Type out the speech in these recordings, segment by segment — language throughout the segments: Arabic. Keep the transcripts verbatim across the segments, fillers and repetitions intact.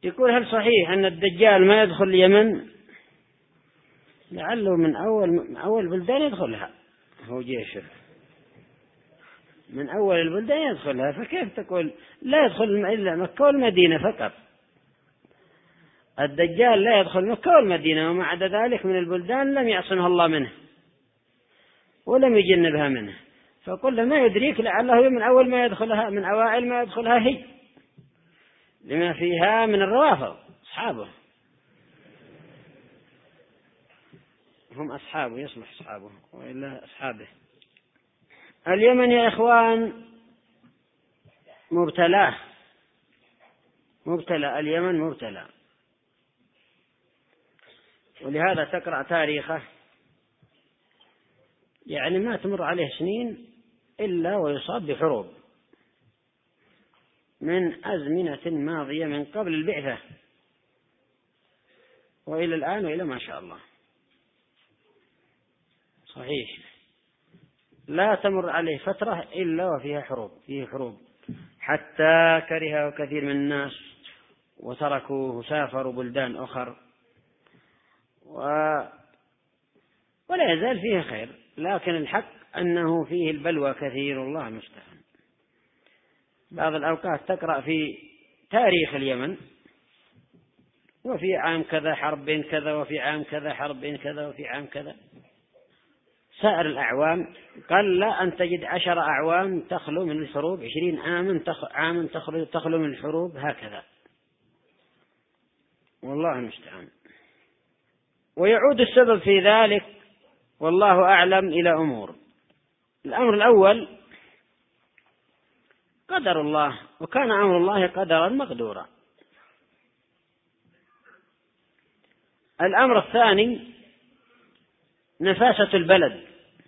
يقول هل صحيح أن الدجال ما يدخل اليمن؟ لعله من أول من أول بلدان يدخلها، هو جيشه من أول البلدان يدخلها، فكيف تقول لا يدخل إلا مكة والمدينة فقط؟ الدجال لا يدخل مكة والمدينة، وما عدا ذلك من البلدان لم يعصمها الله منه ولم يجنبها منه، فقل ما يدريك لعله من أول ما يدخلها، من أوائل ما يدخلها هي، لما فيها من الروافض أصحابه، هم أصحابه يصلح أصحابه وإلا أصحابه. اليمن يا إخوان مبتلاه، مبتلى اليمن مبتلى، ولهذا تقرأ تاريخه يعني ما تمر عليه سنين إلا ويصاب بحروب من أزمنة ماضية من قبل البعثة وإلى الآن وإلى ما شاء الله. صحيح لا تمر عليه فترة إلا وفيها حروب، فيه حروب، حتى كره كثير من الناس وتركوه وسافروا بلدان أخر، و... ولا يزال فيه خير، لكن الحق أنه فيه البلوى كثير، الله المستعان. بعض الأوقات تقرأ في تاريخ اليمن وفي عام كذا حرب بين كذا، وفي عام كذا حرب بين كذا، وفي عام كذا. سائر الأعوام قل أن تجد عشر أعوام تخلو من الحروب، عشرين عاما عاما تخلو, تخلو من الحروب، هكذا، والله المستعان. ويعود السبب في ذلك والله أعلم إلى أمور. الأمر الأول قدر الله، وكان أمر الله قدرا مقدورا. الأمر الثاني نفاسة البلد،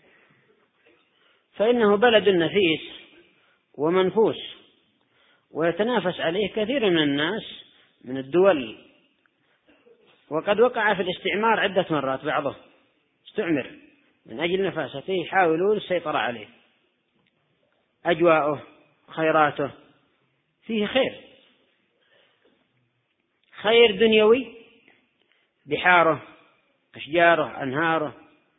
فإنه بلد نفيس ومنفوس، ويتنافس عليه كثير من الناس من الدول، وقد وقع في الاستعمار عدة مرات، بعضه استعمر من أجل نفاسته يحاولون السيطرة عليه. أجواؤه خيراته فيه خير، خير دنيوي، بحاره أشجاره أنهاره،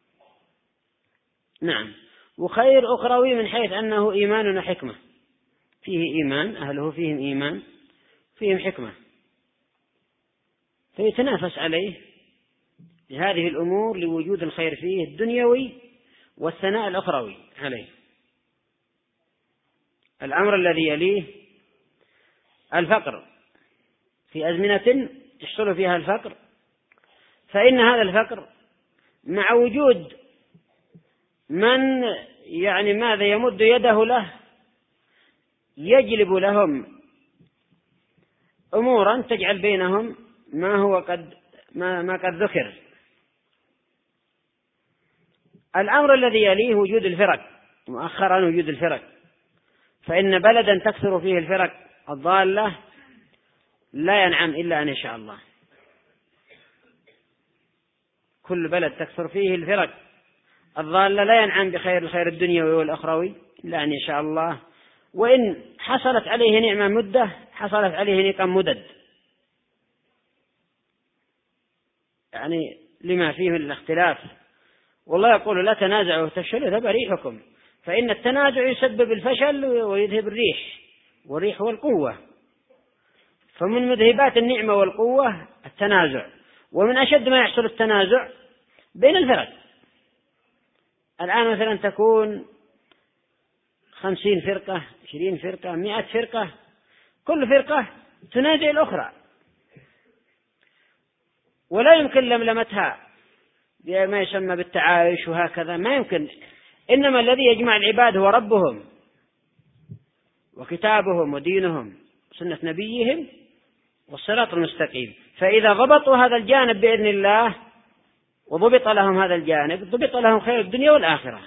نعم، وخير أخروي من حيث أنه إيمان وحكمة، فيه إيمان، أهله فيهم إيمان، فيهم حكمة، فيتنافس عليه لهذه الأمور لوجود الخير فيه الدنيوي والثناء الأخروي عليه. الأمر الذي يليه الفقر، في أزمنة يحصل فيها الفقر، فإن هذا الفقر مع وجود من يعني ماذا يمد يده له يجلب لهم أمورا تجعل بينهم ما هو قد ما, ما قد ذكر. الأمر الذي يليه وجود الفرق، مؤخرا وجود الفرق، فإن بلدا تكثر فيه الفرق الضالة لا ينعم إلا أن يشاء الله. كل بلد تكثر فيه الفرق الضالة لا ينعم بخير الخير الدنيوي والأخروي إلا أن يشاء الله، وإن حصلت عليه نعمة مدة حصلت عليه نقم مدد، يعني لما فيه من الاختلاف. والله يقول لا تنازعوا تفشلوا يذهب ريحكم، فإن التنازع يسبب الفشل ويذهب الريح، والريح هو القوة، فمن مذهبات النعمة والقوة التنازع، ومن أشد ما يحصل التنازع بين الفرق. الآن مثلا تكون خمسين فرقة، عشرين فرقة، مئة فرقة، كل فرقة تنازع الأخرى، ولا يمكن لملمتها بما يسمى بالتعايش وهكذا، ما يمكن. إنما الذي يجمع العباد هو ربهم وكتابهم ودينهم سنة نبيهم والصراط المستقيم، فإذا ضبطوا هذا الجانب بإذن الله وضبط لهم هذا الجانب ضبط لهم خير الدنيا والآخرة.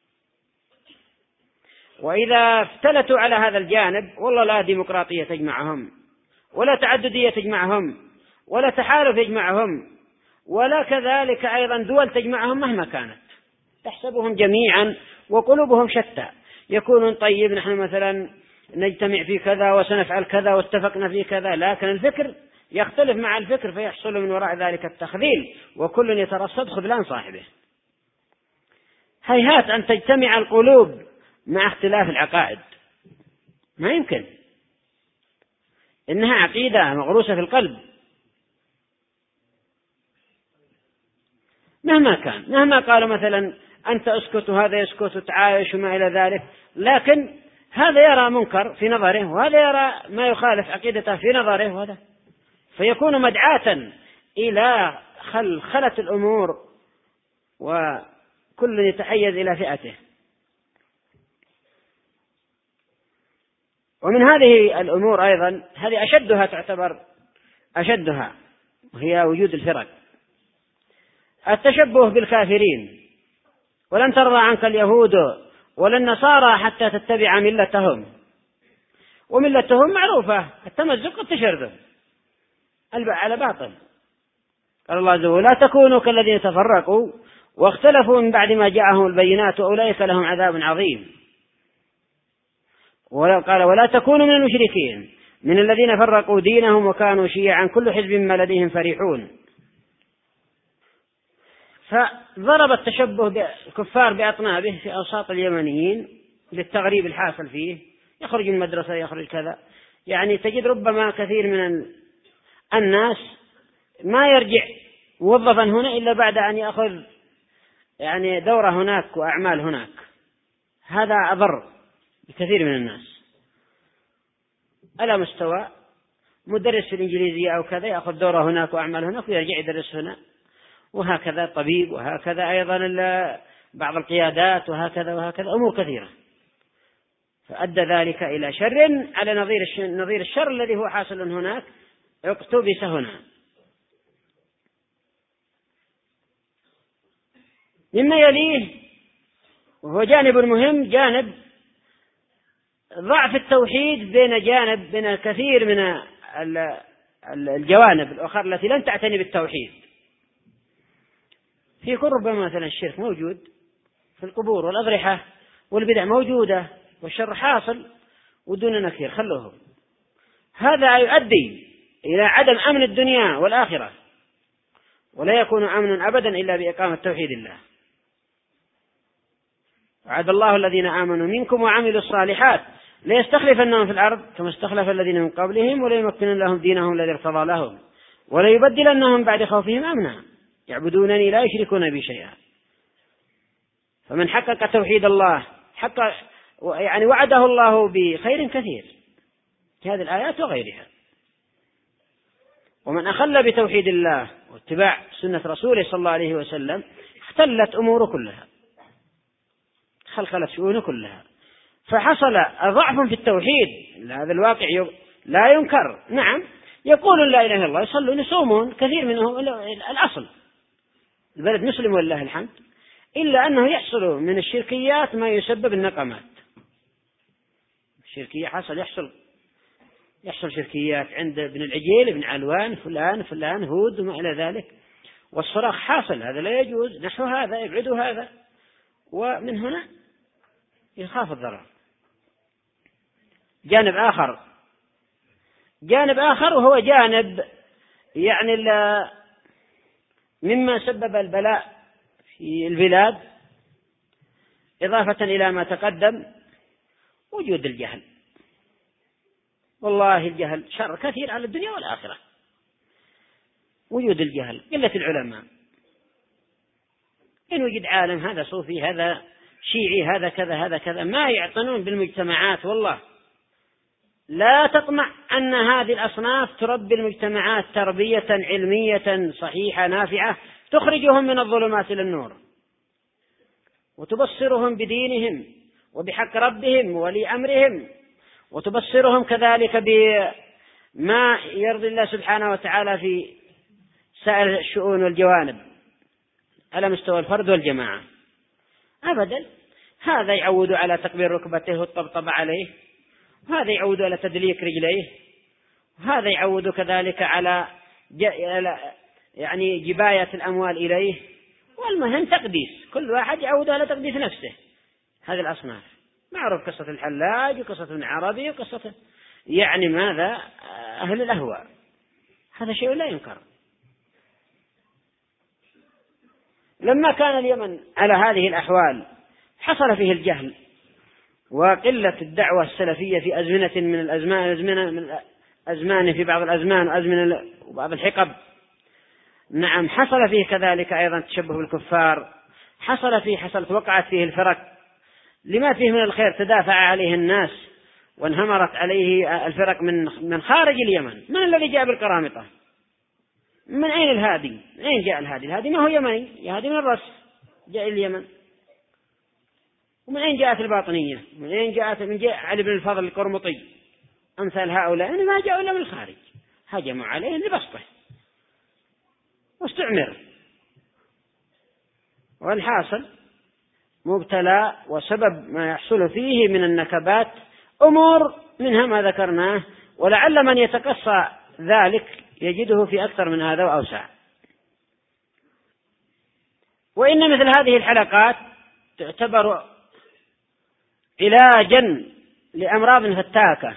وإذا افتلتوا على هذا الجانب والله لا ديمقراطية تجمعهم، ولا تعددية تجمعهم، ولا تحالف يجمعهم، ولا كذلك أيضا دول تجمعهم مهما كانت، تحسبهم جميعا وقلوبهم شتى. يكونون طيب نحن مثلا نجتمع في كذا وسنفعل كذا واتفقنا في كذا، لكن الفكر يختلف مع الفكر فيحصل من وراء ذلك التخذيل، وكل يترصد خذلان صاحبه. هيهات أن تجتمع القلوب مع اختلاف العقائد، ما يمكن، إنها عقيدة مغروسة في القلب مهما كان، مهما قالوا مثلا أنت أسكت وهذا يسكت وتعايش وما إلى ذلك، لكن هذا يرى منكر في نظره وهذا يرى ما يخالف عقيدته في نظره، وهذا فيكون مدعاة إلى خلخلة الأمور وكل يتحيز إلى فئته. ومن هذه الأمور أيضا، هذه أشدها تعتبر أشدها، وهي وجود الفرق، التشبه بالكافرين. ولن ترضى عنك اليهود ولا النصارى حتى تتبع ملتهم، وملتهم معروفة، التمزق والتشرذم على باطل. قال الله عز وجل: لا تكونوا كالذين تفرقوا واختلفوا من بعد ما جاءهم البينات وأولئك لهم عذاب عظيم. قال: ولا تكونوا من المشركين من الذين فرقوا دينهم وكانوا شيعا كل حزب بما لديهم فرحون. فضرب التشبه بالكفار بأطنابه في أوساط اليمنيين للتغريب الحاصل فيه، يخرج من المدرسة يخرج كذا، يعني تجد ربما كثير من الناس ما يرجع موظفا هنا إلا بعد أن يأخذ يعني دورة هناك وأعمال هناك. هذا أضر بكثير من الناس على مستوى مدرس في الإنجليزية أو كذا، يأخذ دورة هناك وأعمال هناك ويرجع يدرس هنا، وهكذا طبيب، وهكذا أيضا بعض القيادات، وهكذا وهكذا أمور كثيرة. فأدى ذلك إلى شر على نظير نظير الشر الذي هو حاصل هناك اقتبس هنا. مما يليه وهو جانب مهم، جانب ضعف التوحيد بين جانب بين كثير من الجوانب الأخرى التي لن تعتني بالتوحيد. في ربما مثلا الشرك موجود في القبور والأضرحة والبدع موجودة والشر حاصل ودون نكير، خلوهم. هذا يؤدي إلى عدم أمن الدنيا والآخرة، ولا يكون أمن أبدا إلا بإقامة توحيد الله. وعد الله الذين آمنوا منكم وعملوا الصالحات ليستخلفنهم في الأرض كما استخلف الذين من قبلهم وليمكنن لهم دينهم الذي ارتضى لهم وليبدلنهم بعد خوفهم أمنا يعبدونني لا يشركون بي شيئا. فمن حقق توحيد الله حقق يعني وعده الله بخير كثير في هذه الآيات وغيرها. ومن أخل بتوحيد الله واتباع سنة رسوله صلى الله عليه وسلم اختلت أموره كلها، خلخلت شؤونه كلها، فحصل ضعف في التوحيد. هذا الواقع لا ينكر. نعم، يقولون لا إله إلا الله، يصلون يصومون، كثير منهم الأصل البلد مسلم والله الحمد، إلا أنه يحصل من الشركيات ما يسبب النقمات. الشركية حصل يحصل يحصل شركيات عند ابن العجيل ابن علوان فلان فلان هود وما إلى ذلك، والصراخ حاصل، هذا لا يجوز، نحو هذا يبعدوا هذا، ومن هنا يخاف الضرر. جانب آخر جانب آخر وهو جانب يعني مما سبب البلاء في البلاد إضافة إلى ما تقدم، وجود الجهل. والله الجهل شر كثير على الدنيا والآخرة. وجود الجهل، قلة العلماء، إن وجد عالم هذا صوفي هذا شيعي هذا كذا هذا كذا، ما يعتنون بالمجتمعات. والله لا تطمع أن هذه الأصناف تربي المجتمعات تربية علمية صحيحة نافعة تخرجهم من الظلمات إلى النور، وتبصرهم بدينهم وبحق ربهم وولي أمرهم، وتبصرهم كذلك بما يرضي الله سبحانه وتعالى في سائر الشؤون والجوانب على مستوى الفرد والجماعة. أبدا، هذا يعود على تقبيل ركبته والطبطب عليه، وهذا يعود على تدليك رجليه، وهذا يعود كذلك على يعني جباية الأموال إليه. والمهم تقديس، كل واحد يعود على تقديس نفسه. هذه الأصناف معروف، قصة الحلاج وقصة ابن عربي وقصة يعني ماذا أهل الأهواء. هذا شيء لا ينكر. لما كان اليمن على هذه الأحوال حصل فيه الجهل وقلة الدعوة السلفية في أزمنة من الأزمان أزمنة من أزمان في بعض الأزمان وأزمنة وبعض الحقب. نعم حصل فيه كذلك أيضا تشبه بالكفار، حصل فيه حصلت وقعت فيه الفرق لما فيه من الخير تدافع عليه الناس وانهمرت عليه الفرق من من خارج اليمن. من الذي جاء بالقرامطة؟ من أين الهادي؟ من أين جاء الهادي؟ الهادي ما هو يمني، الهادي من الرأس جاء اليمن. ومن أين جاءت الباطنية؟ من أين جاءت؟ من جاء علي بن الفضل القرمطي أمثال هؤلاء يعني ما جاءوا إلا من الخارج، هجموا عليه لبسطه واستعمر. والحاصل مبتلى وسبب ما يحصل فيه من النكبات أمور منها ما ذكرناه، ولعل من يتقصى ذلك يجده في أكثر من هذا وأوسع. وإن مثل هذه الحلقات تعتبر علاجا لأمراض فتاكة،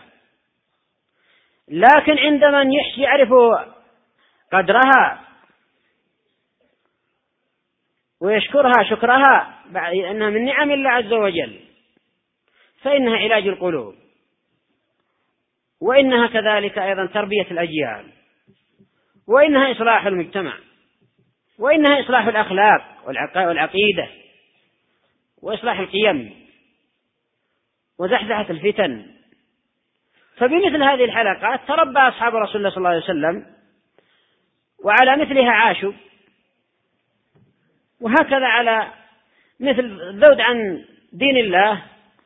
لكن عند من يعرف قدرها ويشكرها شكرها أنها من نعم الله عز وجل فإنها علاج القلوب، وإنها كذلك أيضا تربية الأجيال، وإنها إصلاح المجتمع، وإنها إصلاح الأخلاق والعقيدة وإصلاح القيم وزحزحة الفتن. فبمثل هذه الحلقات تربى أصحاب رسول الله صلى الله عليه وسلم وعلى مثلها عاشوا، وهكذا على مثل الذود عن دين الله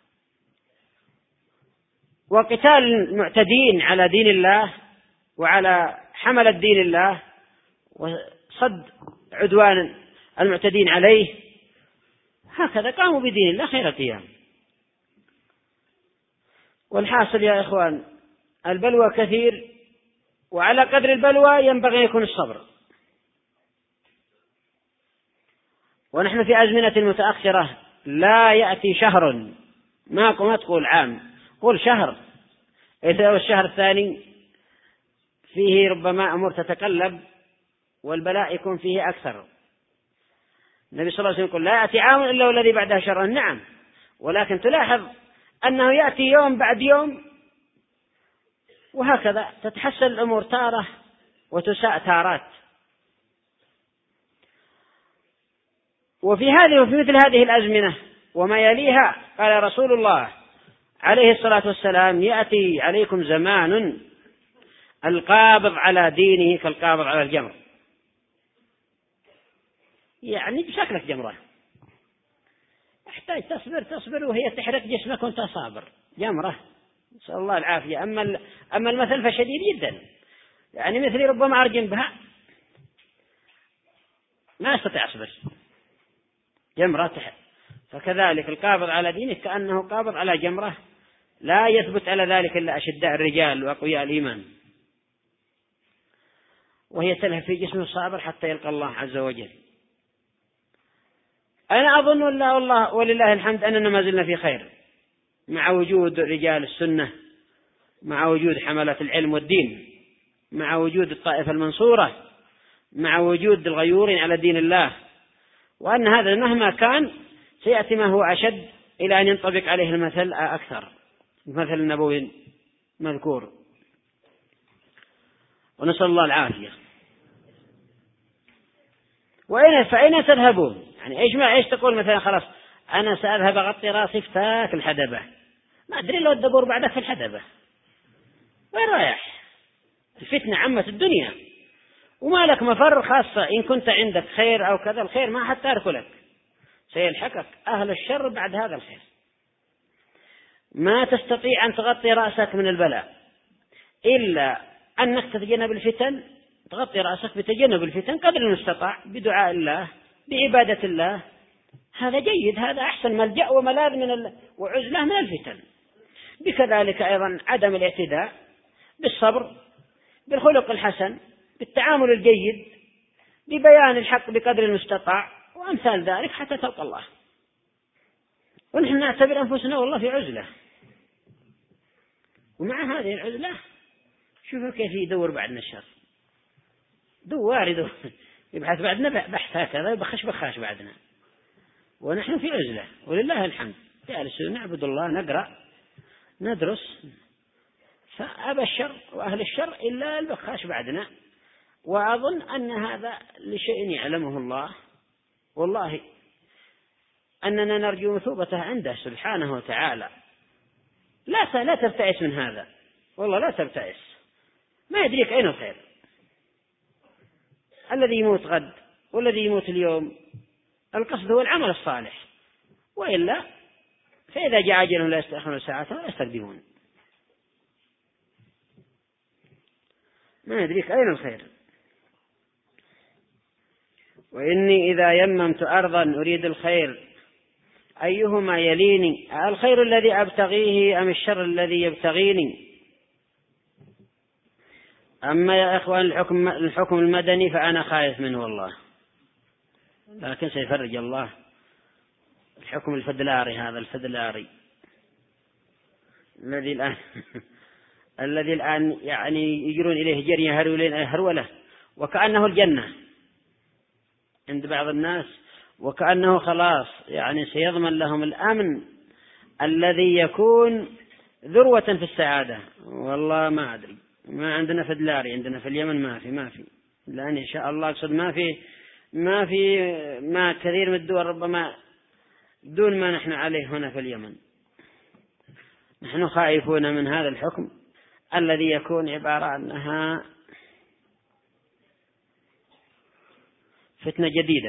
وقتال المعتدين على دين الله وعلى حملة دين الله وصد عدوان المعتدين عليه، هكذا قاموا بدين الله خير قيام. والحاصل يا إخوان البلوى كثير، وعلى قدر البلوى ينبغي يكون الصبر. ونحن في أزمنة متأخرة لا يأتي شهر ما تقول عام، قل شهر، إذا الشهر الثاني فيه ربما أمور تتقلب والبلاء يكون فيه أكثر. النبي صلى الله عليه وسلم يقول لا يأتي عام إلا والذي بعدها شر. نعم، ولكن تلاحظ أنه يأتي يوم بعد يوم، وهكذا تتحسن الأمور تارة وتساء تارات. وفي هذه وفي مثل هذه الأزمنة وما يليها قال رسول الله عليه الصلاة والسلام يأتي عليكم زمان القابض على دينه كالقابض على الجمر، يعني بشكلك جمرة يحتاج تصبر تصبر وهي تحرق جسمك وانت صابر جمرة، نسأل الله العافية. أما أما المثل فشديد جدا، يعني مثلي ربما أرجم بها ما يستطيع يصبر جمرة تحت. فكذلك القابض على دينه كأنه قابض على جمرة لا يثبت على ذلك إلا أشداء الرجال وأقوياء الإيمان، وهي تلهب في جسم الصابر حتى يلقى الله عز وجل. أنا أظن والله, والله ولله الحمد أننا ما زلنا في خير مع وجود رجال السنة، مع وجود حملة العلم والدين، مع وجود الطائفة المنصورة، مع وجود الغيورين على دين الله، وأن هذا مهما كان سيأتي ما هو أشد إلى أن ينطبق عليه المثل أكثر، المثل النبوي مذكور، ونسأل الله العافية. وإن فأين تذهبون؟ يعني إيش ما إيش تقول مثلا خلاص أنا سأذهب أغطي رأسي في تاك الحدبة، ما أدري لو تدور بعدك في الحدبة وين رايح؟ الفتنة عمت الدنيا وما لك مفر، خاصة إن كنت عندك خير أو كذا، الخير ما حتى تركلك، سيلحقك أهل الشر بعد هذا الخير. ما تستطيع أن تغطي رأسك من البلاء إلا أنك تتجنب الفتن، تغطي رأسك بتجنب الفتن قدر المستطاع بدعاء الله بعبادة الله، هذا جيد، هذا أحسن ملجأ وملاذ من ال... وعزلة من الفتن. بكذلك أيضا عدم الاعتداء، بالصبر، بالخلق الحسن، بالتعامل الجيد، ببيان الحق بقدر المستطاع، وأمثال ذلك حتى تلقى الله. ونحن نعتبر أنفسنا والله في عزلة، ومع هذه العزلة شوفوا كيف يدور بعدنا الشر، دوار يبحث بعدنا بحث هكذا يبخش بخاش بعدنا، ونحن في عزلة ولله الحمد، جالسون نعبد الله، نقرأ ندرس، فأبى الشر وأهل الشر إلا البخاش بعدنا. وأظن أن هذا لشيء يعلمه الله، والله أننا نرجو مثوبته عنده سبحانه وتعالى. لا لا تبتئس من هذا، والله لا تبتئس، ما يدريك أين الخير. الذي يموت غد والذي يموت اليوم، القصد هو العمل الصالح، وإلا فإذا جاء أجلهم لا يستأخرون ساعة ولا يستقدمون. ما يدريك أين الخير. وإني إذا يممت أرضا أريد الخير أيهما يليني، الخير الذي أبتغيه أم الشر الذي يبتغيني؟ أما يا إخوان الحكم, الحكم المدني فأنا خايف منه والله، لكن سيفرج الله. الحكم الفدلاري، هذا الفدلاري الذي الآن الذي الآن يعني يجرون إليه جري هرولة، وكأنه الجنة عند بعض الناس، وكأنه خلاص يعني سيضمن لهم الأمن الذي يكون ذروة في السعادة. والله ما أدري، ما عندنا فدلاري، عندنا في اليمن ما في ما في لأن إن شاء الله أقصد ما في ما في ما كثير من الدول ربما دون ما نحن عليه هنا في اليمن. نحن خائفون من هذا الحكم الذي يكون عبارة عنها فتنة جديدة،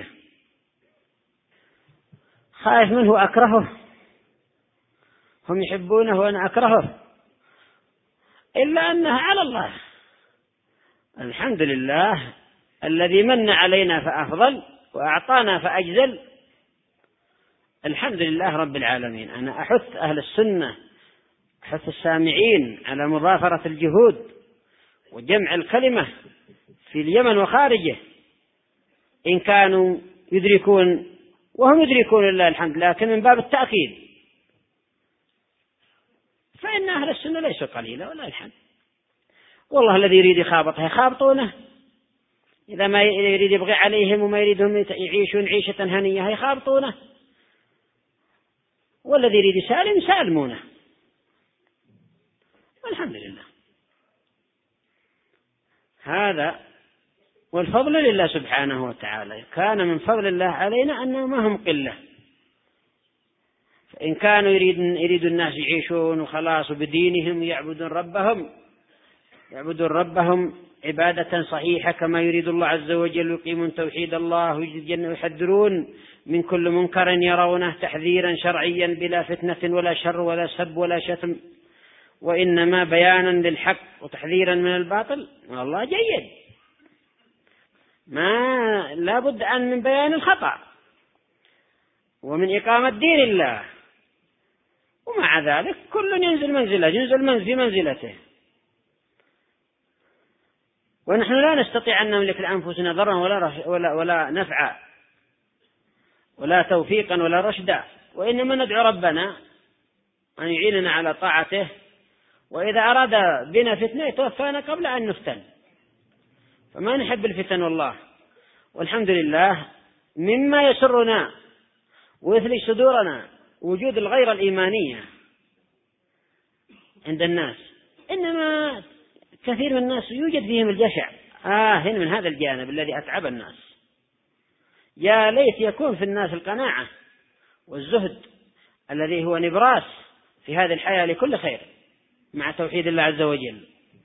خائف منه وأكرهه، هم يحبونه وأنا أكرهه، إلا أنها على الله. الحمد لله الذي من علينا فأفضل وأعطانا فأجزل، الحمد لله رب العالمين. أنا أحث أهل السنة، أحث السامعين على مضافرة الجهود وجمع الكلمة في اليمن وخارجه إن كانوا يدركون، وهم يدركون لله الحمد، لكن من باب التأكيد، فإن أهل السنة ليسوا قليلا ولا الحمد. والله الذي يريد يخابطه يخابطونه، إذا ما يريد يبغي عليهم وما يريدهم يعيشون عيشة هنية يخابطونه، والذي يريد يسالم يسالمونه، والحمد لله. هذا والفضل لله سبحانه وتعالى. كان من فضل الله علينا أنه ما هم قلة، فإن كانوا يريد يريد الناس يعيشون وخلاص بدينهم يعبدون ربهم يعبدون ربهم عبادة صحيحة كما يريد الله عز وجل، يقيمون توحيد الله ويحذرون من كل منكر يرونه تحذيرا شرعيا بلا فتنة ولا شر ولا سب ولا شتم، وإنما بيانا للحق وتحذيرا من الباطل، والله جيد. ما لا بد أن من بيان الخطأ ومن إقامة دين الله، ومع ذلك كل ينزل منزله، ينزل من في منزلته. ونحن لا نستطيع أن نملك لأنفسنا ضرا ولا, ولا, ولا نفعا ولا توفيقا ولا رشدا، وإنما ندعو ربنا أن يعيننا على طاعته، وإذا أراد بنا فتنة يتوفانا قبل أن نفتن، فما نحب الفتن والله. والحمد لله مما يسرنا ويثلج صدورنا وجود الغير الإيمانية عند الناس، إنما كثير من الناس يوجد فيهم الجشع آه من هذا الجانب الذي أتعب الناس. يا ليت يكون في الناس القناعة والزهد الذي هو نبراس في هذه الحياة لكل خير مع توحيد الله عز وجل.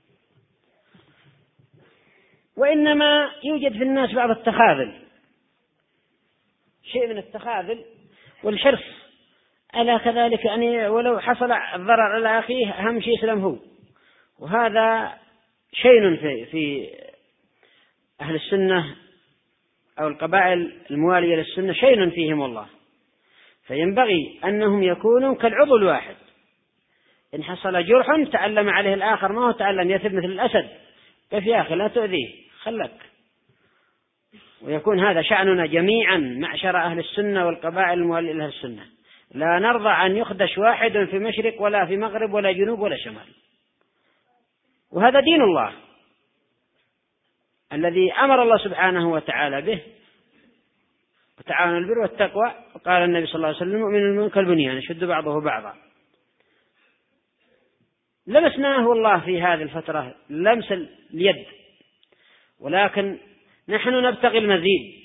وإنما يوجد في الناس بعض التخاذل، شيء من التخاذل والحرص ألا كذلك، يعني ولو حصل الضرر على أخيه أهم شيء يسلم هو. وهذا شيء في, في أهل السنة أو القبائل الموالية للسنة شيء فيهم والله، فينبغي أنهم يكونوا كالعضو الواحد، إن حصل جرح تعلم عليه الآخر، ما هو تعلم يثب مثل الأسد، كيف يا أخي لا تؤذيه خلك. ويكون هذا شأننا جميعا معشر أهل السنة والقبائل الموالية لأهل السنة، لا نرضى أن يخدش واحد في مشرق ولا في مغرب ولا جنوب ولا شمال، وهذا دين الله. الذي أمر الله سبحانه وتعالى به، وتعاونوا البر والتقوى. وقال النبي صلى الله عليه وسلم: المؤمن المؤمن كالبنيان يشد بعضه بعضا. لمسناه الله في هذه الفترة لمس اليد، ولكن نحن نبتغي المزيد،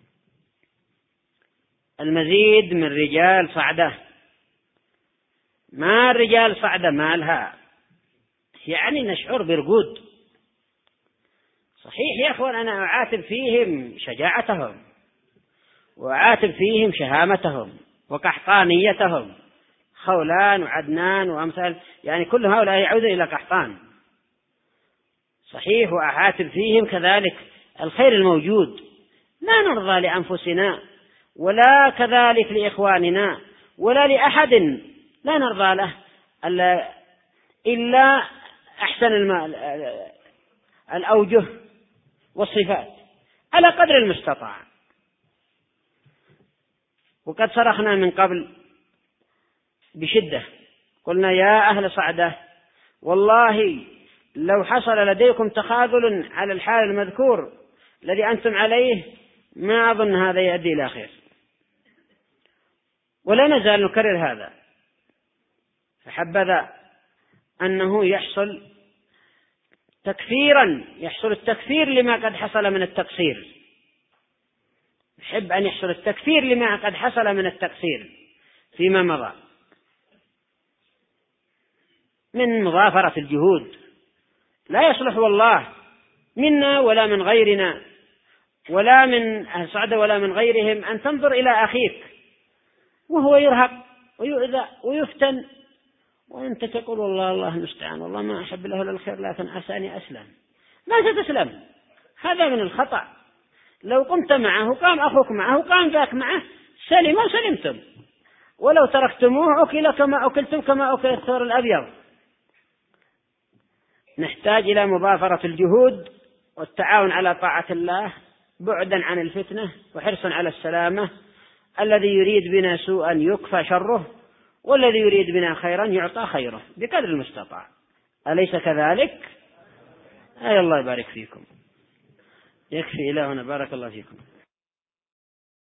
المزيد من رجال صعدة. ما الرجال صعدة مالها، يعني نشعر برقود. صحيح يا أخوان أنا أعاتب فيهم شجاعتهم، وأعاتب فيهم شهامتهم وقحطانيتهم، خولان وعدنان وأمثال، يعني كل هؤلاء يعودون إلى قحطان. صحيح، وأعاتب فيهم كذلك الخير الموجود. لا نرضى لأنفسنا ولا كذلك لإخواننا ولا لأحد، لا نرضى له إلا أحسن الأوجه والصفات على قدر المستطاع. وقد صرخنا من قبل بشدة، قلنا: يا أهل صعدة، والله لو حصل لديكم تخاذل على الحال المذكور الذي أنتم عليه ما أظن هذا يؤدي إلى خير. ولا نزال نكرر هذا. فحبذا أنه يحصل تكفيرا، يحصل التكفير لما قد حصل من التقصير. نحب أن يحصل التكفير لما قد حصل من التقصير فيما مضى من مضافرة الجهود. لا يصلح والله منا ولا من غيرنا ولا من أهل صعدة ولا من غيرهم أن تنظر إلى أخيك وهو يرهق ويؤذى ويفتن وأنت تقول: والله الله المستعان، والله ما أحب له للخير لكن عساني أسلم. ما ستسلم، هذا من الخطأ. لو قمت معه قام أخوك معه قام ذاك معه سلم وسلمتم، ولو تركتموه أكل كما أكلتم كما أكل الثور الأبيض. نحتاج إلى مضافرة الجهود والتعاون على طاعة الله، بعدا عن الفتنة وحرصا على السلامة. الذي يريد بنا سوءا يكفى شره، والذي يريد بنا خيرا يعطى خيره بقدر المستطاع. أليس كذلك؟ أي الله يبارك فيكم. يكفي إلهنا، بارك الله فيكم.